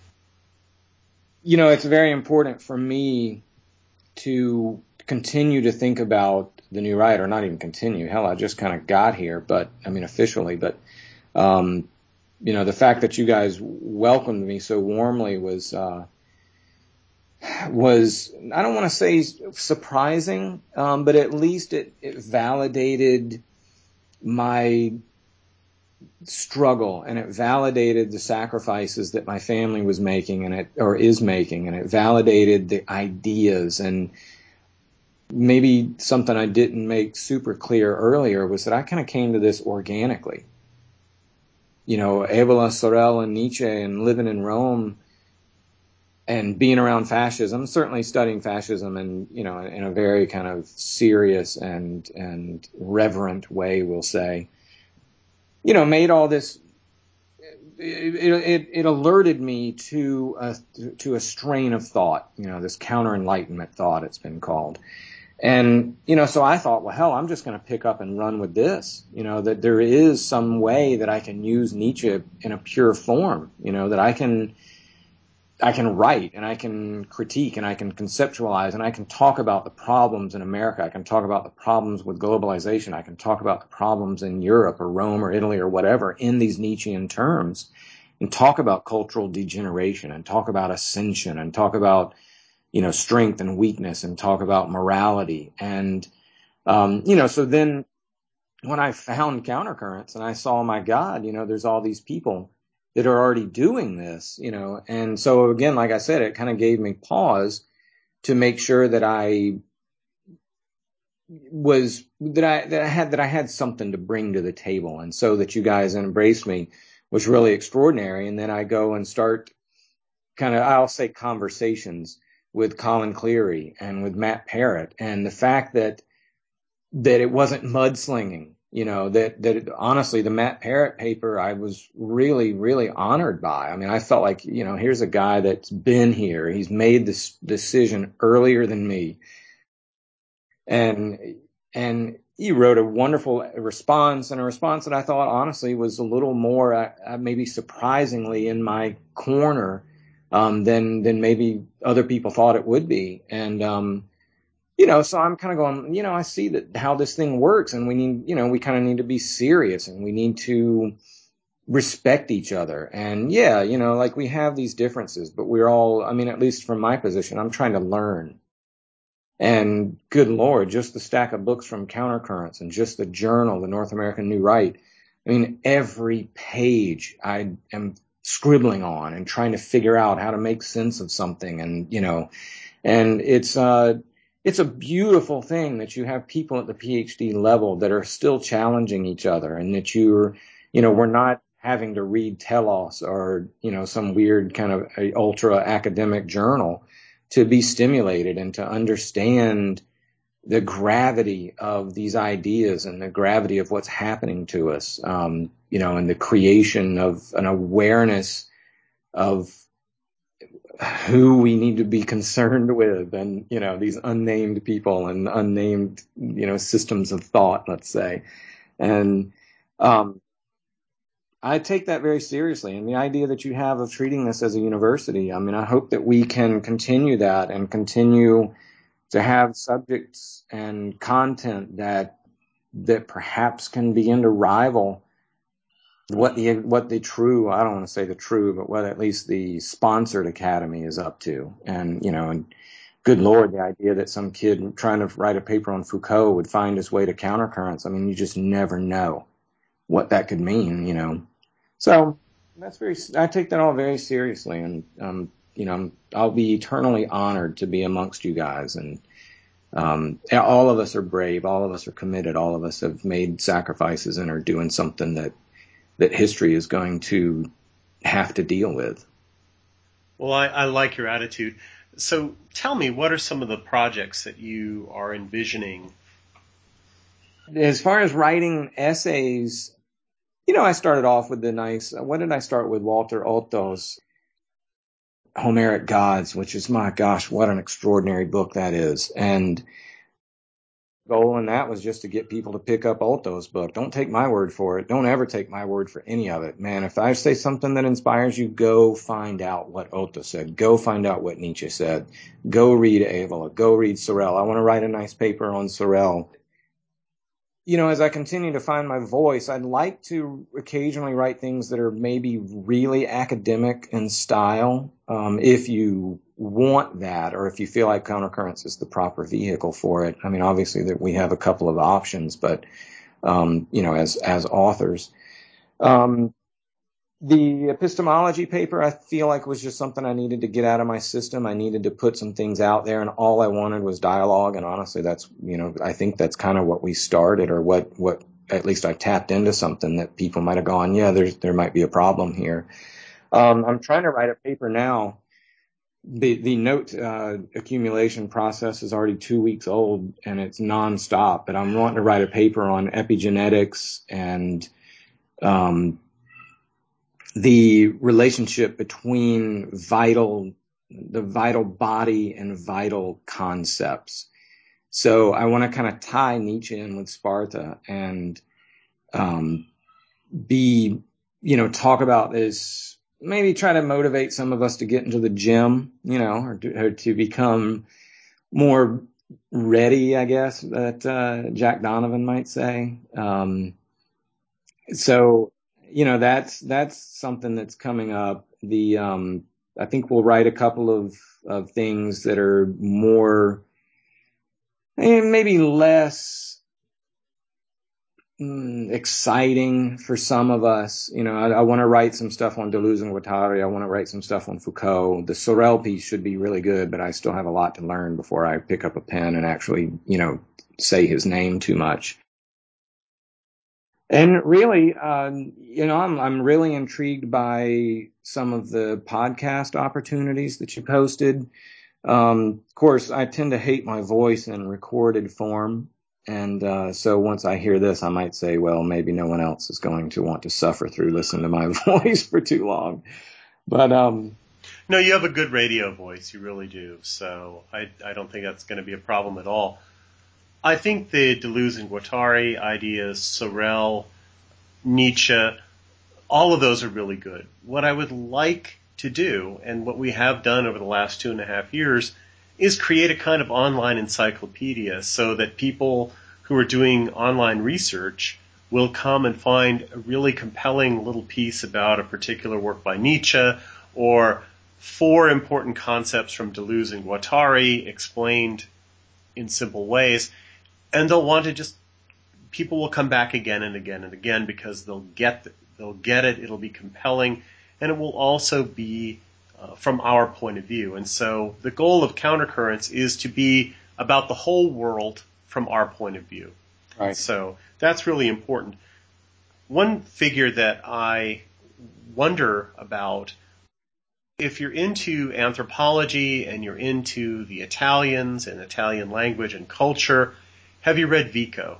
It's very important for me to continue to think about the new right, or not even continue. Hell, I just kind of got here, but I mean officially, but the fact that you guys welcomed me so warmly was I don't want to say surprising, but at least it validated my struggle, and it validated the sacrifices that my family was making and is making, and it validated the ideas. And maybe something I didn't make super clear earlier was that I kind of came to this organically. Evola, Sorel, and Nietzsche, and living in Rome, and being around fascism, certainly studying fascism and, you know, in a very kind of serious and reverent way, we'll say, you know, made all this, it alerted me to a strain of thought, you know, this counter enlightenment thought, it's been called. And, you know, so I thought, well, hell, I'm just going to pick up and run with this, you know, that there is some way that I can use Nietzsche in a pure form, you know, that I can write and I can critique and I can conceptualize and I can talk about the problems in America. I can talk about the problems with globalization. I can talk about the problems in Europe or Rome or Italy or whatever in these Nietzschean terms, and talk about cultural degeneration and talk about ascension and talk about, you know, strength and weakness and talk about morality. And, you know, so then when I found Countercurrents and I saw, my God, you know, there's all these people that are already doing this, you know. And so again, like I said, it kind of gave me pause to make sure that I had something to bring to the table. And so that you guys embraced me was really extraordinary. And then I go and start kind of, I'll say, conversations with Colin Cleary and with Matt Parrott. And the fact that it wasn't mudslinging, you know, that honestly, the Matt Parrott paper, I was really, really honored by. I mean, I felt like, you know, here's a guy that's been here. He's made this decision earlier than me. And he wrote a wonderful response, and a response that I thought honestly was a little more, maybe surprisingly in my corner, than maybe other people thought it would be. And, you know, so I'm kind of going, you know, I see that how this thing works, and we need, you know, we kind of need to be serious, and we need to respect each other. And yeah, you know, like we have these differences, but we're all, I mean, at least from my position, I'm trying to learn. And good Lord, just the stack of books from Countercurrents and just the journal, the North American New Right. I mean, every page I am scribbling on and trying to figure out how to make sense of something. And, you know, and it's a beautiful thing that you have people at the PhD level that are still challenging each other, and that you're, you know, we're not having to read Telos or, you know, some weird kind of ultra academic journal to be stimulated and to understand the gravity of these ideas and the gravity of what's happening to us, you know, and the creation of an awareness of who we need to be concerned with, and, you know, these unnamed people and unnamed, you know, systems of thought, let's say. And I take that very seriously. And the idea that you have of treating this as a university, I mean, I hope that we can continue that and continue to have subjects and content that perhaps can begin to rival what the true, I don't want to say the true, but what at least the sponsored academy is up to. And, you know, and good Lord, the idea that some kid trying to write a paper on Foucault would find his way to Countercurrents. I mean, you just never know what that could mean, you know. So I take that all very seriously. And, you know, I'll be eternally honored to be amongst you guys. And, all of us are brave. All of us are committed. All of us have made sacrifices and are doing something that history is going to have to deal with. Well, I like your attitude. So tell me, what are some of the projects that you are envisioning? As far as writing essays, you know, I started off with what did I start with? Walter Otto's Homeric Gods, which is, my gosh, what an extraordinary book that is. And goal in that was just to get people to pick up Otto's book. Don't take my word for it. Don't ever take my word for any of it. Man, if I say something that inspires you, go find out what Otto said. Go find out what Nietzsche said. Go read Evola. Go read Sorel. I want to write a nice paper on Sorel. You know, as I continue to find my voice, I'd like to occasionally write things that are maybe really academic in style, if you want that, or if you feel like Countercurrents is the proper vehicle for it. I mean, obviously that we have a couple of options, but, you know, as authors, the epistemology paper, I feel like, was just something I needed to get out of my system. I needed to put some things out there, and all I wanted was dialogue. And honestly, that's, you know, I think that's kind of what we started, or what at least I tapped into something that people might have gone, yeah, there might be a problem here. I'm trying to write a paper now the note accumulation process is already 2 weeks old and it's nonstop. But I'm wanting to write a paper on epigenetics and the relationship between the vital body and vital concepts. So I want to kind of tie Nietzsche in with Sparta and talk about this, maybe try to motivate some of us to get into the gym, or to become more ready, I guess, that Jack Donovan might say. So that's something that's coming up. I think we'll write a couple of things that are more, maybe less exciting for some of us. I want to write some stuff on Deleuze and Guattari. I want to write some stuff on Foucault. The Sorel piece should be really good, but I still have a lot to learn before I pick up a pen and actually, say his name too much. And really, I'm really intrigued by some of the podcast opportunities that you posted. Of course, I tend to hate my voice in recorded form. And so once I hear this, I might say, well, maybe no one else is going to want to suffer through listening to my voice for too long. But no, you have a good radio voice. You really do. So I don't think that's going to be a problem at all. I think the Deleuze and Guattari ideas, Sorel, Nietzsche, all of those are really good. What I would like to do, and what we have done over the last 2.5 years, is create a kind of online encyclopedia so that people who are doing online research will come and find a really compelling little piece about a particular work by Nietzsche, or 4 important concepts from Deleuze and Guattari explained in simple ways, and they'll want to people will come back again and again and again because they'll get it, it'll be compelling, and it will also be from our point of view. And so the goal of Countercurrents is to be about the whole world from our point of view. Right. So that's really important. One figure that I wonder about, if you're into anthropology and you're into the Italians and Italian language and culture, have you read Vico?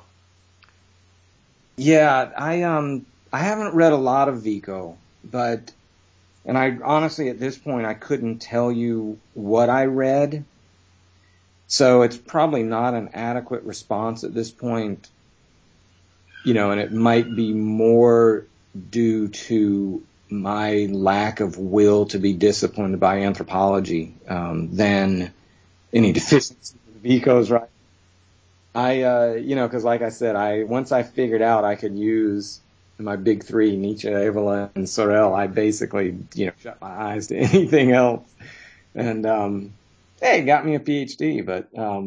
Yeah, I haven't read a lot of Vico, and I honestly, at this point, I couldn't tell you what I read. So it's probably not an adequate response at this point, and it might be more due to my lack of will to be disciplined by anthropology than any deficiency in Vico's writing. Because like I said, once I figured out I could use my big 3, Nietzsche, Evola, and Sorel, I basically, shut my eyes to anything else. And, it got me a PhD, but,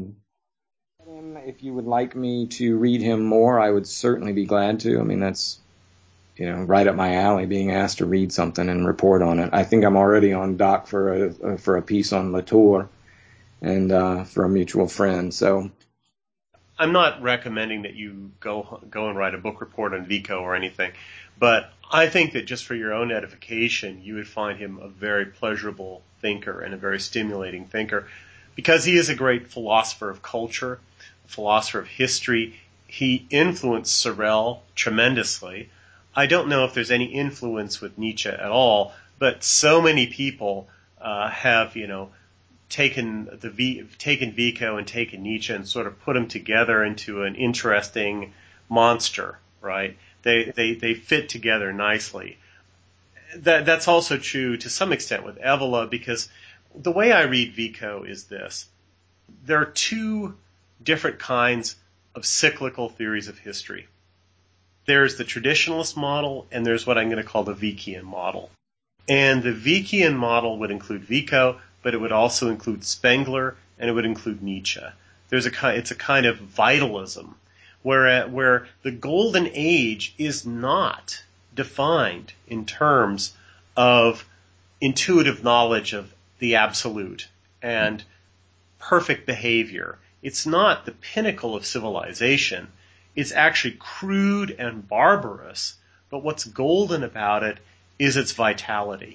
if you would like me to read him more, I would certainly be glad to. I mean, that's, right up my alley, being asked to read something and report on it. I think I'm already on doc for a piece on Latour and, for a mutual friend. So, I'm not recommending that you go and write a book report on Vico or anything, but I think that just for your own edification, you would find him a very pleasurable thinker and a very stimulating thinker, because he is a great philosopher of culture, a philosopher of history. He influenced Sorel tremendously. I don't know if there's any influence with Nietzsche at all, but so many people have, taken Vico and taken Nietzsche and sort of put them together into an interesting monster, right? They fit together nicely. That's also true to some extent with Evola, because the way I read Vico is this. There are 2 different kinds of cyclical theories of history. There's the traditionalist model, and there's what I'm going to call the Vickian model. And the Vickian model would include Vico, but it would also include Spengler, and it would include Nietzsche. It's a kind of vitalism, where the golden age is not defined in terms of intuitive knowledge of the absolute and perfect behavior. It's not the pinnacle of civilization. It's actually crude and barbarous, but what's golden about it is its vitality.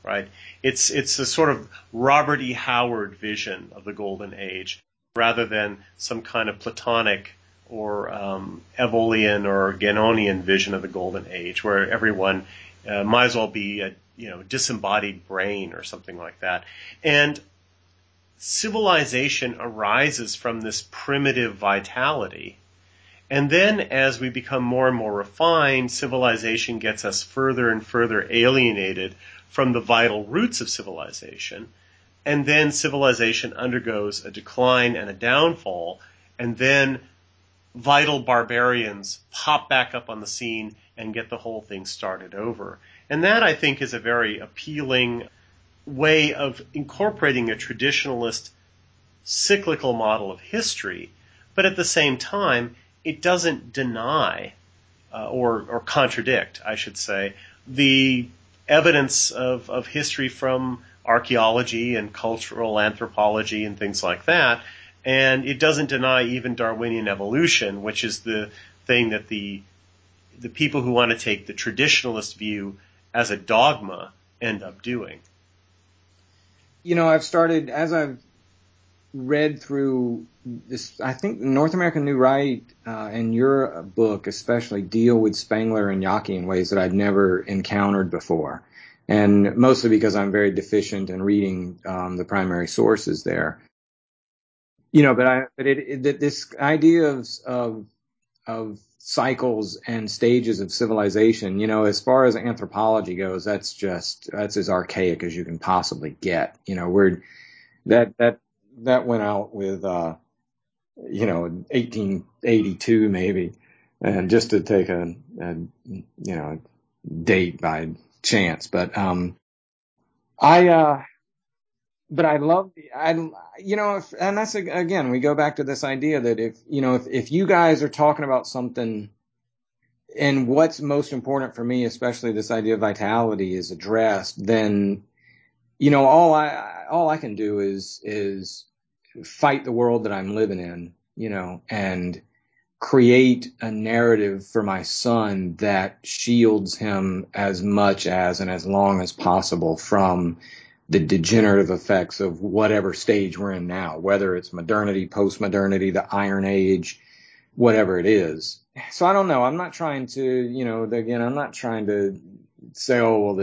right? It's a sort of Robert E. Howard vision of the Golden Age, rather than some kind of Platonic or Evolian or Guénonian vision of the Golden Age, where everyone might as well be a disembodied brain or something like that. And civilization arises from this primitive vitality. And then as we become more and more refined, civilization gets us further and further alienated from the vital roots of civilization. And then civilization undergoes a decline and a downfall, and then vital barbarians pop back up on the scene and get the whole thing started over. And that, I think, is a very appealing way of incorporating a traditionalist cyclical model of history, but at the same time, it doesn't deny or contradict, I should say, the evidence of history from archaeology and cultural anthropology and things like that. And it doesn't deny even Darwinian evolution, which is the thing that the people who want to take the traditionalist view as a dogma end up doing. I've started, as I've read through this, I think North American New Right and your book especially deal with Spengler and Yockey in ways that I'd never encountered before. And mostly because I'm very deficient in reading the primary sources there. This idea of cycles and stages of civilization, as far as anthropology goes, that's as archaic as you can possibly get. That went out with 1882 maybe, and just to take a date by chance. But I love and that's again, we go back to this idea that if you guys are talking about something, and what's most important for me, especially this idea of vitality, is addressed, then all I can do is fight the world that I'm living in, and create a narrative for my son that shields him as much as and as long as possible from the degenerative effects of whatever stage we're in now, whether it's modernity, post-modernity, the Iron Age, whatever it is. So I don't know. I'm not trying to, I'm not trying to say, oh, well,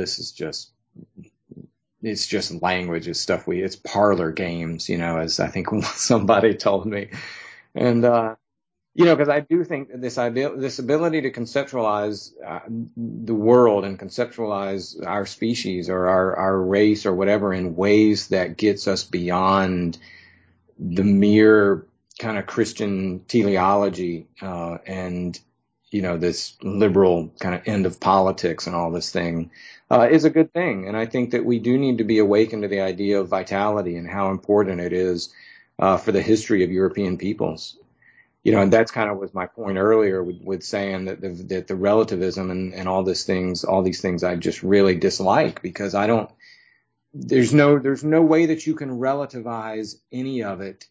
it's just language, it's stuff it's parlor games, as I think somebody told me. And, because I do think that this ability to conceptualize the world and conceptualize our species or our race or whatever in ways that gets us beyond the mere kind of Christian teleology, and, this liberal kind of end of politics and all this thing, is a good thing. And I think that we do need to be awakened to the idea of vitality and how important it is, for the history of European peoples. And that's kind of was my point earlier with saying that the relativism and all these things I just really dislike, because there's no way that you can relativize any of it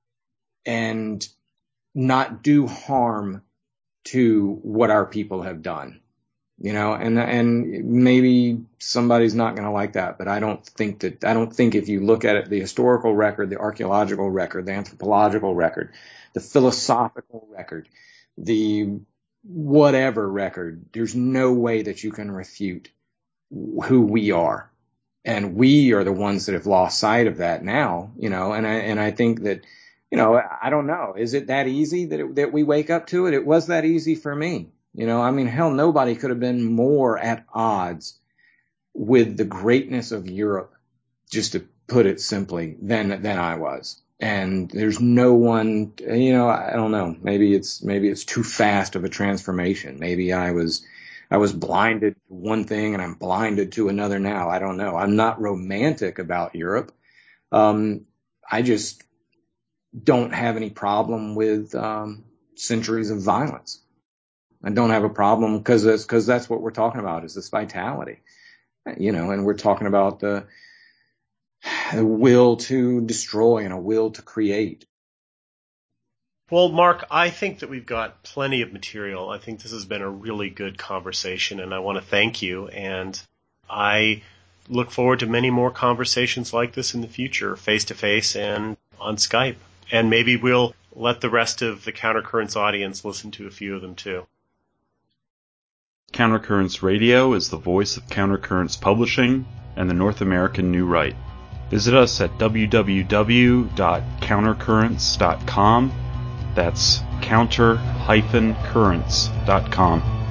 and not do harm to what our people have done, and maybe somebody's not going to like that, but I don't think if you look at it, the historical record, the archaeological record, the anthropological record, the philosophical record, the whatever record, there's no way that you can refute who we are. And we are the ones that have lost sight of that now, and I think that, I don't know. Is it that easy that we wake up to it? It was that easy for me. Hell, nobody could have been more at odds with the greatness of Europe, just to put it simply, than I was. And there's no one, I don't know. Maybe it's too fast of a transformation. Maybe I was blinded to one thing and I'm blinded to another now. I don't know. I'm not romantic about Europe. I just don't have any problem with centuries of violence. I don't have a problem because that's what we're talking about, is this vitality, and we're talking about the will to destroy and a will to create. Well, Mark, I think that we've got plenty of material. I think this has been a really good conversation, and I want to thank you. And I look forward to many more conversations like this in the future, face-to-face and on Skype. And maybe we'll let the rest of the Countercurrents audience listen to a few of them too. Countercurrents Radio is the voice of Countercurrents Publishing and the North American New Right. Visit us at www.countercurrents.com. That's counter-currents.com.